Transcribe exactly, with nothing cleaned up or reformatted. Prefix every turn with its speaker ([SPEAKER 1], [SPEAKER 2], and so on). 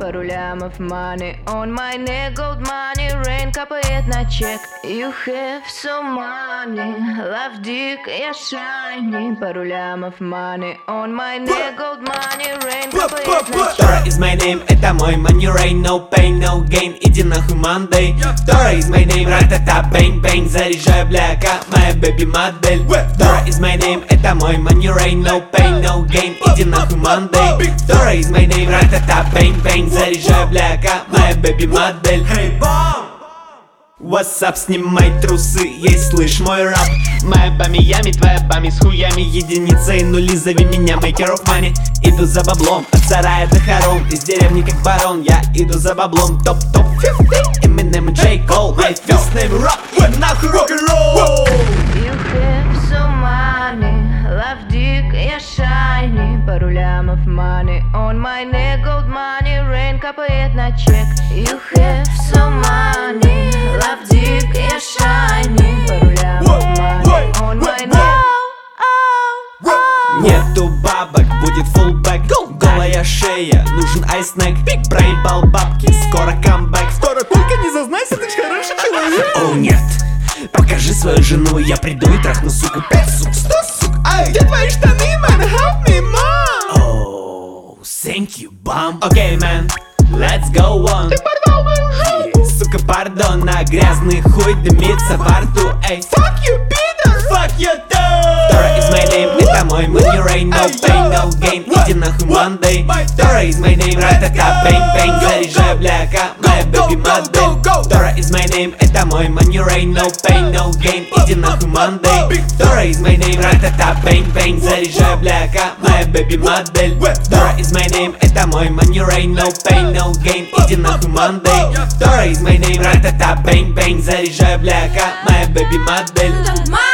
[SPEAKER 1] пару лямов money on my neck, gold money, rain капает на чек. You have so money, love dick, я shiny, пару лямов money on my neck, gold money, rain капает на чек.
[SPEAKER 2] Тора is my name, это мой money rain, no pain, no gain, иди нахуй Monday. Тора is my name, ра-та-та, бэнг-бэнг, заряжаю бляка, моя baby модель. Тора is my name, это мой money rain, no pain, no gain, иди нахуй Monday. Тора is my name, ра-та-та, бэнг-бэнг, заряжаю бляка, моя baby модель. What's up, снимай трусы, ей слышь мой рап. Моя бами ями, твоя бами с хуями, единицы и нули, зови меня maker of money. Иду за баблом, от сарая до хором, из деревни как барон, я иду за баблом. Топ-топ пятьдесят, Eminem и J. Cole, my first name rap, и нахуй рок-н-ролл.
[SPEAKER 1] You have so money, love dick, я shiny, пару лямов money on my neck, gold money, rain капает на чек. You have so money, love dick, я shiny, пару лямов money on my neck.
[SPEAKER 2] Нету бабок, будет фулбэк, голая шея, нужен айснэк. Проебал бабки, скоро камбэк.
[SPEAKER 3] Скоро, только не зазнайся, ты ж хороший человек.
[SPEAKER 2] О нет, покажи свою жену, я приду и трахну суку. Пять сук, сто сук, ай,
[SPEAKER 3] Где твои штаны, man? Help me, mom.
[SPEAKER 2] oh, thank you, bum. Окей, man, let's go on.
[SPEAKER 3] Ты порвал мою жопу.
[SPEAKER 2] Сука, пардон, на грязный хуй дымится во рту, эй.
[SPEAKER 3] Fuck you, Peter.
[SPEAKER 2] Fuck you, dude. Tора is my name, это мой money rain, no pain, no gain, иди нахуй Monday. Tора is my name, ра-та-та, бэнг-бэнг, заряжаю бляка, моя baby модель. Tора is my name, это мой money rain, no pain, no gain, иди нахуй Monday. Tora is my name, ра-та-та, бэнг-бэнг, заряжаю бляка, моя baby модель. Tora is my name, это мой money rain, no pain, no gain, иди нахуй Monday. Tora is my name, ра-та-та, бэнг-бэнг, заряжаю бляка, моя baby модель.